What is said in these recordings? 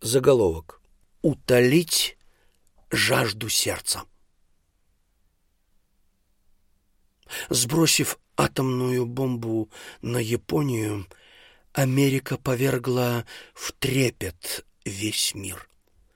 Заголовок: «Утолить жажду сердца». Сбросив атомную бомбу на Японию, Америка повергла в трепет весь мир.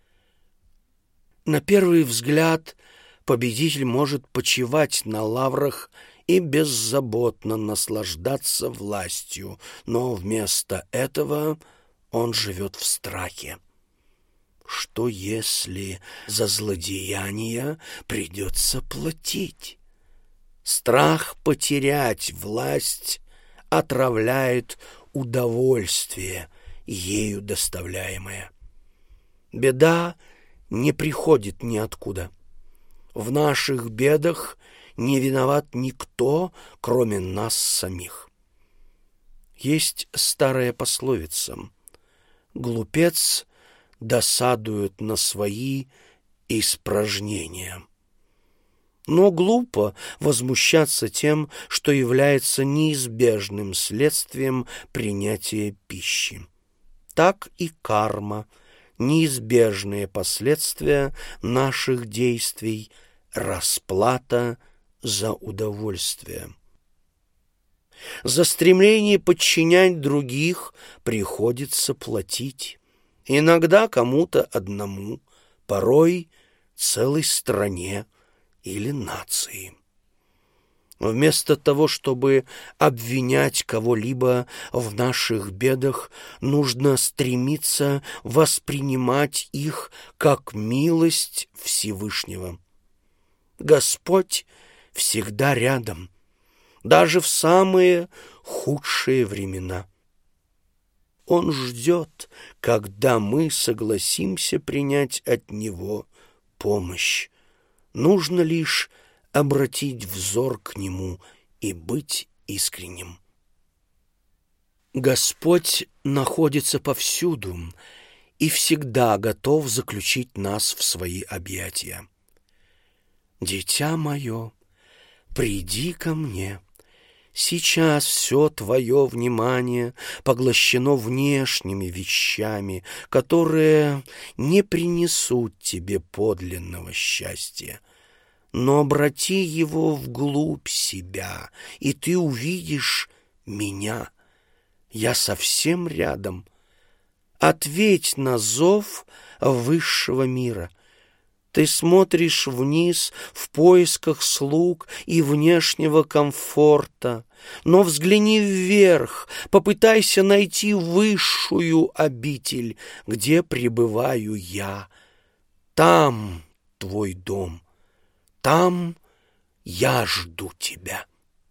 На первый взгляд победитель может почивать на лаврах и беззаботно наслаждаться властью, но вместо этого он живет в страхе. Что если за злодеяния придется платить? Страх потерять власть отравляет удовольствие, ею доставляемое. Беда не приходит ниоткуда. В наших бедах не виноват никто, кроме нас самих. Есть старая пословица: «Глупец досадует на свои испражнения». Но глупо возмущаться тем, что является неизбежным следствием принятия пищи. Так и карма — неизбежные последствия наших действий, расплата за удовольствие. За стремление подчинять других приходится платить. Иногда кому-то одному, порой целой стране или нации. Вместо того, чтобы обвинять кого-либо в наших бедах, нужно стремиться воспринимать их как милость Всевышнего. Господь всегда рядом, даже в самые худшие времена. Он ждет, когда мы согласимся принять от Него помощь. Нужно лишь обратить взор к Нему и быть искренним. Господь находится повсюду и всегда готов заключить нас в свои объятия. «Дитя мое, приди ко мне». Сейчас все твое внимание поглощено внешними вещами, которые не принесут тебе подлинного счастья. Но обрати его вглубь себя, и ты увидишь меня. Я совсем рядом. Ответь на зов высшего мира. Ты смотришь вниз в поисках слуг и внешнего комфорта, но взгляни вверх, попытайся найти высшую обитель, где пребываю я. Там твой дом, там я жду тебя.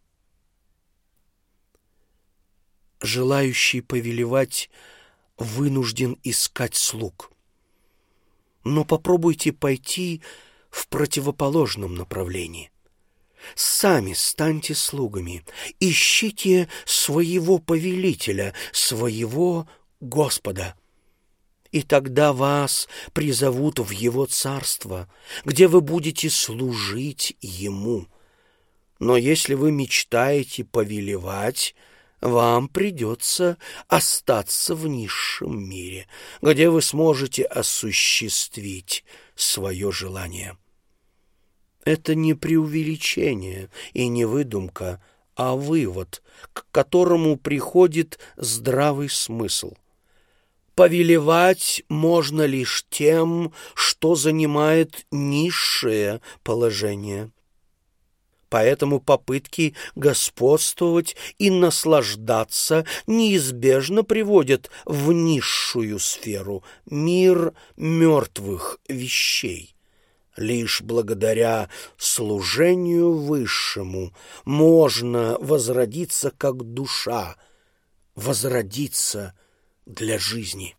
Желающий повелевать вынужден искать слуг. Но попробуйте пойти в противоположном направлении. Сами станьте слугами, ищите своего повелителя, своего Господа. И тогда вас призовут в Его царство, где вы будете служить Ему. Но если вы мечтаете повелевать, вам придется остаться в низшем мире, где вы сможете осуществить свое желание. Это не преувеличение и не выдумка, а вывод, к которому приходит здравый смысл. Повелевать можно лишь тем, что занимает низшее положение. Поэтому попытки господствовать и наслаждаться неизбежно приводят в низшую сферу, мир мертвых вещей. Лишь благодаря служению высшему можно возродиться как душа, возродиться для жизни.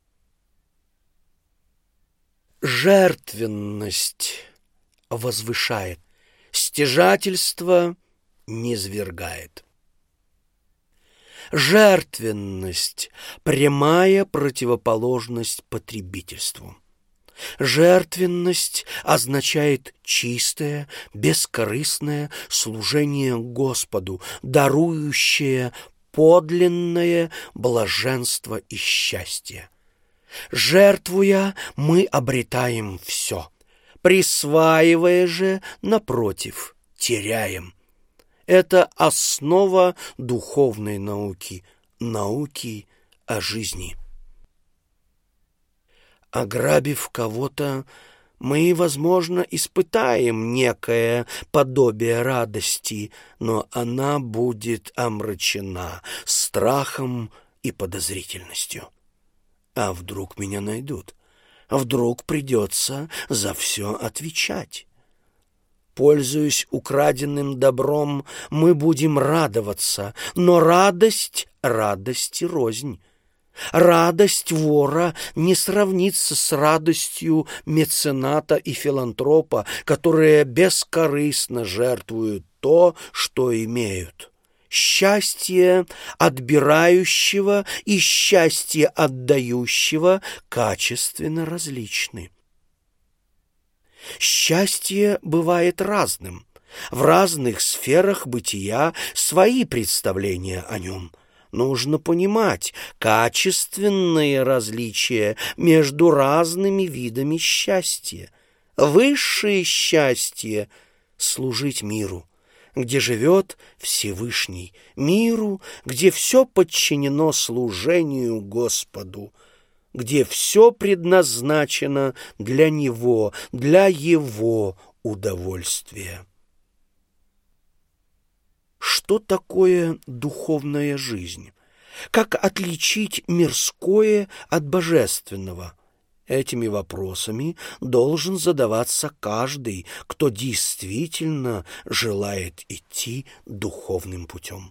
Жертвенность возвышает, стяжательство низвергает. Жертвенность — прямая противоположность потребительству. Жертвенность означает чистое, бескорыстное служение Господу, дарующее подлинное блаженство и счастье. Жертвуя, мы обретаем все. Присваивая же, напротив, теряем. Это основа духовной науки, науки о жизни. Ограбив кого-то, мы, возможно, испытаем некое подобие радости, но она будет омрачена страхом и подозрительностью. А вдруг меня найдут? Вдруг придется за все отвечать? Пользуясь украденным добром, мы будем радоваться, но радость радости рознь. Радость вора не сравнится с радостью мецената и филантропа, которые бескорыстно жертвуют то, что имеют. Счастье отбирающего и счастье отдающего качественно различны. Счастье бывает разным. В разных сферах бытия свои представления о нем. Нужно понимать качественные различия между разными видами счастья. Высшее счастье — служить миру, где живет Всевышний, миру, где все подчинено служению Господу, где все предназначено для Него, для Его удовольствия. Что такое духовная жизнь? Как отличить мирское от божественного? Этими вопросами должен задаваться каждый, кто действительно желает идти духовным путем.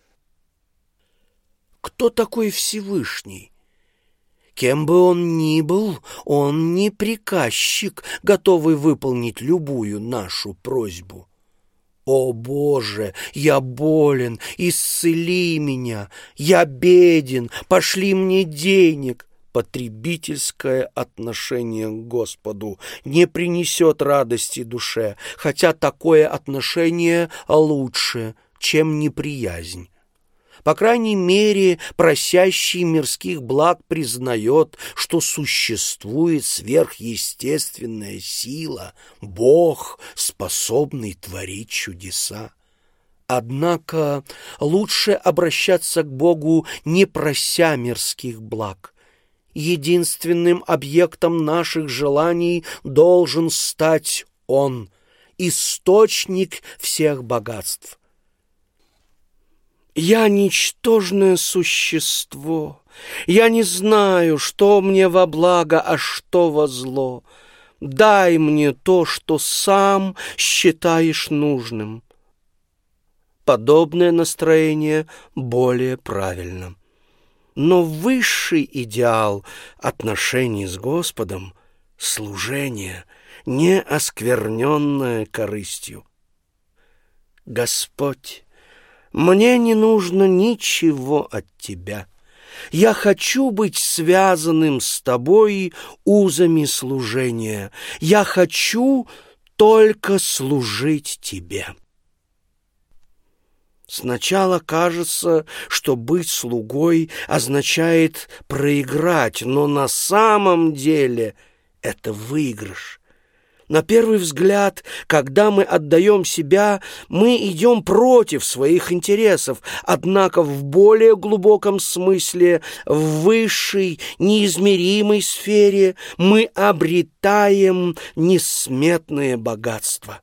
Кто такой Всевышний? Кем бы он ни был, он не приказчик, готовый выполнить любую нашу просьбу. «О Боже, я болен, исцели меня, я беден, пошли мне денег». Потребительское отношение к Господу не принесет радости душе, хотя такое отношение лучше, чем неприязнь. По крайней мере, просящий мирских благ признает, что существует сверхъестественная сила, Бог, способный творить чудеса. Однако лучше обращаться к Богу, не прося мирских благ. Единственным объектом наших желаний должен стать Он, источник всех богатств. Я ничтожное существо, я не знаю, что мне во благо, а что во зло. Дай мне то, что сам считаешь нужным. Подобное настроение более правильно. Но высший идеал отношений с Господом — служение, не оскверненное корыстью. Господь, мне не нужно ничего от Тебя. Я хочу быть связанным с Тобой узами служения. Я хочу только служить Тебе. Сначала кажется, что быть слугой означает проиграть, но на самом деле это выигрыш. На первый взгляд, когда мы отдаем себя, мы идем против своих интересов, однако в более глубоком смысле, в высшей, неизмеримой сфере мы обретаем несметное богатство.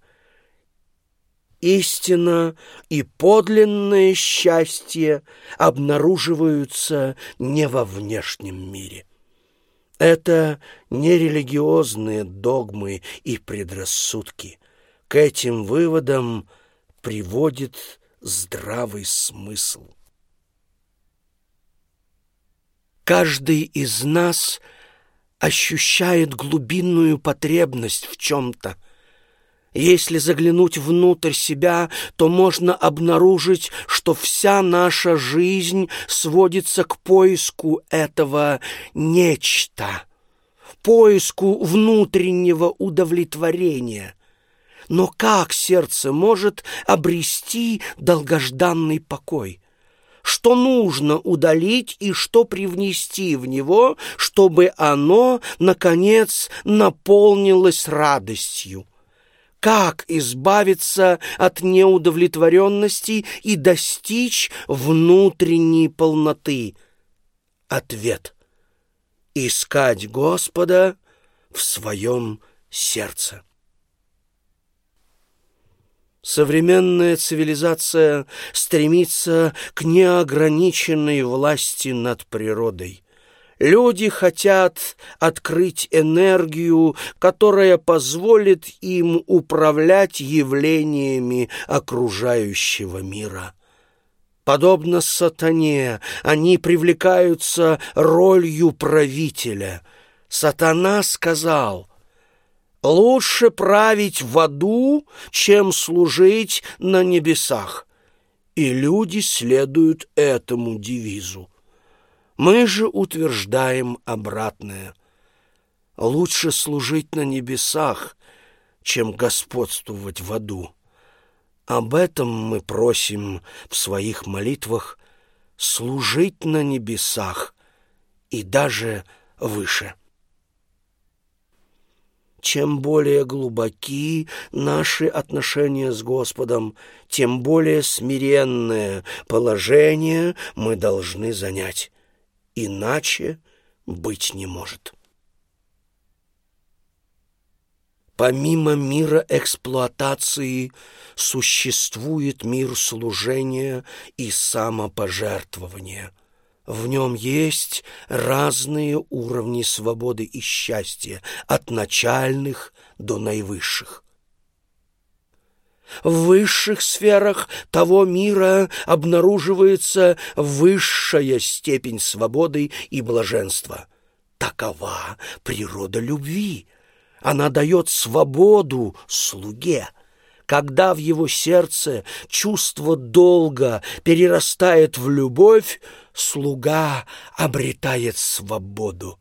Истина и подлинное счастье обнаруживаются не во внешнем мире. Это не религиозные догмы и предрассудки. К этим выводам приводит здравый смысл. Каждый из нас ощущает глубинную потребность в чем-то. Если заглянуть внутрь себя, то можно обнаружить, что вся наша жизнь сводится к поиску этого нечто, поиску внутреннего удовлетворения. Но как сердце может обрести долгожданный покой? что нужно удалить и что привнести в него, чтобы оно, наконец, наполнилось радостью. Как избавиться от неудовлетворенности и достичь внутренней полноты? Ответ: искать Господа в своем сердце. Современная цивилизация стремится к неограниченной власти над природой. Люди хотят открыть энергию, которая позволит им управлять явлениями окружающего мира. Подобно сатане, они привлекаются ролью правителя. Сатана сказал: «Лучше править в аду, чем служить на небесах». И люди следуют этому девизу. Мы же утверждаем обратное. Лучше служить на небесах, чем господствовать в аду. Об этом мы просим в своих молитвах: служить на небесах и даже выше. Чем более глубоки наши отношения с Господом, тем более смиренное положение мы должны занять. Иначе быть не может. Помимо мира эксплуатации существует мир служения и самопожертвования. В нем есть разные уровни свободы и счастья, от начальных до наивысших. В высших сферах того мира обнаруживается высшая степень свободы и блаженства. Такова природа любви. Она дает свободу слуге. Когда в его сердце чувство долга перерастает в любовь, слуга обретает свободу.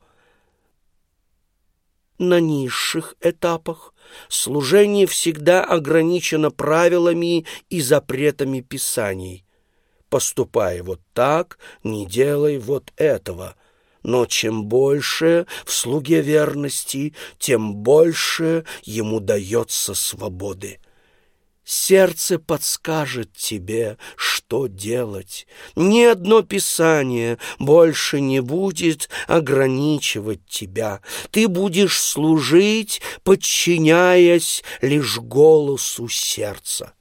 На низших этапах служение всегда ограничено правилами и запретами Писаний. Поступай вот так, не делай вот этого. Но чем больше в слуге верности, тем больше ему дается свободы. Сердце подскажет тебе, что делать. Ни одно писание больше не будет ограничивать тебя. Ты будешь служить, подчиняясь лишь голосу сердца.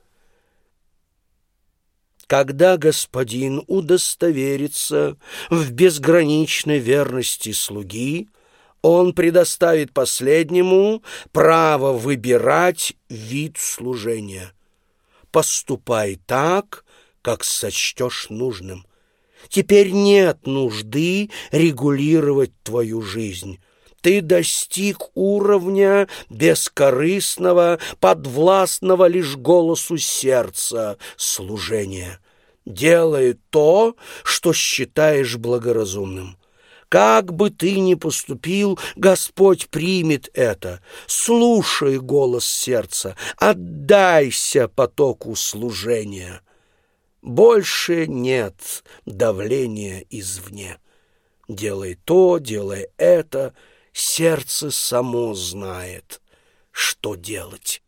Когда господин удостоверится в безграничной верности слуги, он предоставит последнему право выбирать вид служения. Поступай так, как сочтешь нужным. Теперь нет нужды регулировать твою жизнь. Ты достиг уровня бескорыстного, подвластного лишь голосу сердца служения. Делай то, что считаешь благоразумным. Как бы ты ни поступил, Господь примет это. Слушай голос сердца, отдайся потоку служения. Больше нет давления извне. Делай то, делай это, сердце само знает, что делать.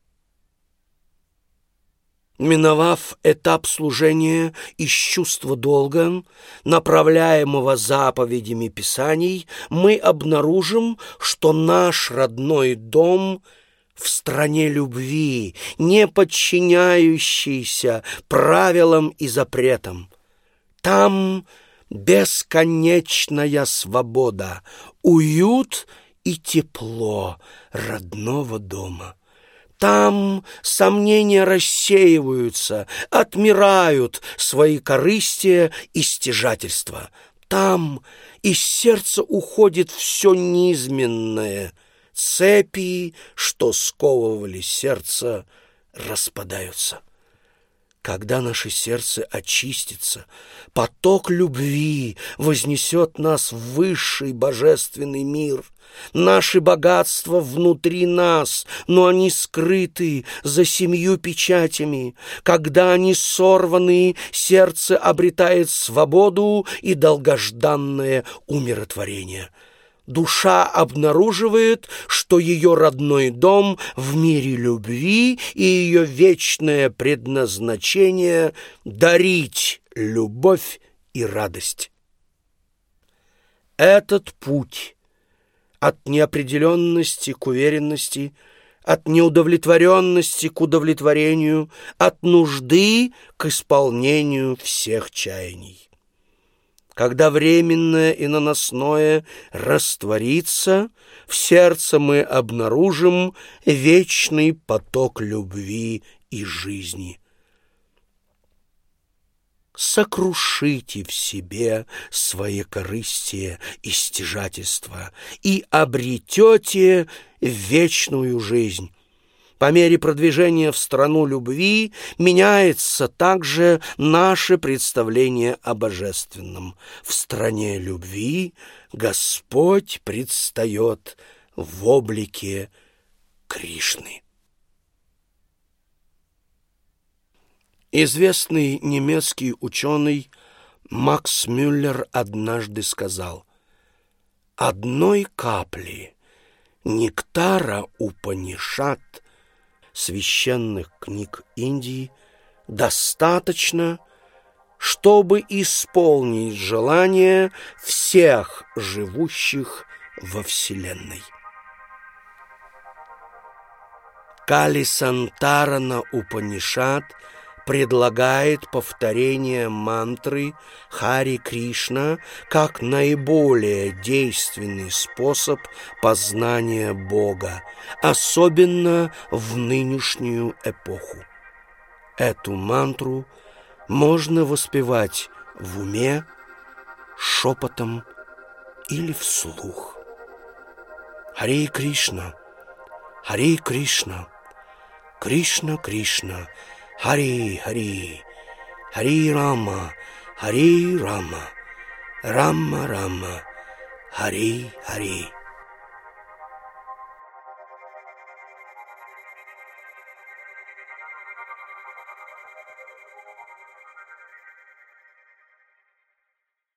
Миновав этап служения из чувства долга, направляемого заповедями Писаний, мы обнаружим, что наш родной дом в стране любви, не подчиняющийся правилам и запретам. Там бесконечная свобода, уют и тепло родного дома. Там сомнения рассеиваются, отмирают свои корыстия и стяжательства. Там из сердца уходит все низменное. Цепи, что сковывали сердце, распадаются. Когда наше сердце очистится, поток любви вознесет нас в высший божественный мир. Наши богатства внутри нас, но они скрыты за 7 печатями. Когда они сорваны, сердце обретает свободу и долгожданное умиротворение. Душа обнаруживает, что ее родной дом в мире любви и ее вечное предназначение — дарить любовь и радость. Этот путь от неопределенности к уверенности, от неудовлетворенности к удовлетворению, от нужды к исполнению всех чаяний. Когда временное и наносное растворится, в сердце мы обнаружим вечный поток любви и жизни. Сокрушите в себе своекорыстие и стяжательство и обретете вечную жизнь. По мере продвижения в страну любви меняется также наше представление о божественном. В стране любви Господь предстает в облике Кришны. Известный немецкий ученый Макс Мюллер однажды сказал: «Одной капли нектара Упанишад, священных книг Индии, достаточно, чтобы исполнить желания всех живущих во Вселенной». Калисантарана Упанишад предлагает повторение мантры Хари Кришна как наиболее действенный способ познания Бога, особенно в нынешнюю эпоху. Эту мантру можно воспевать в уме, шепотом или вслух. Хари Кришна, Хари Кришна, Кришна Кришна, Хари Хари, Хари Рама, Хари Рама, Рама Рама, Хари Хари.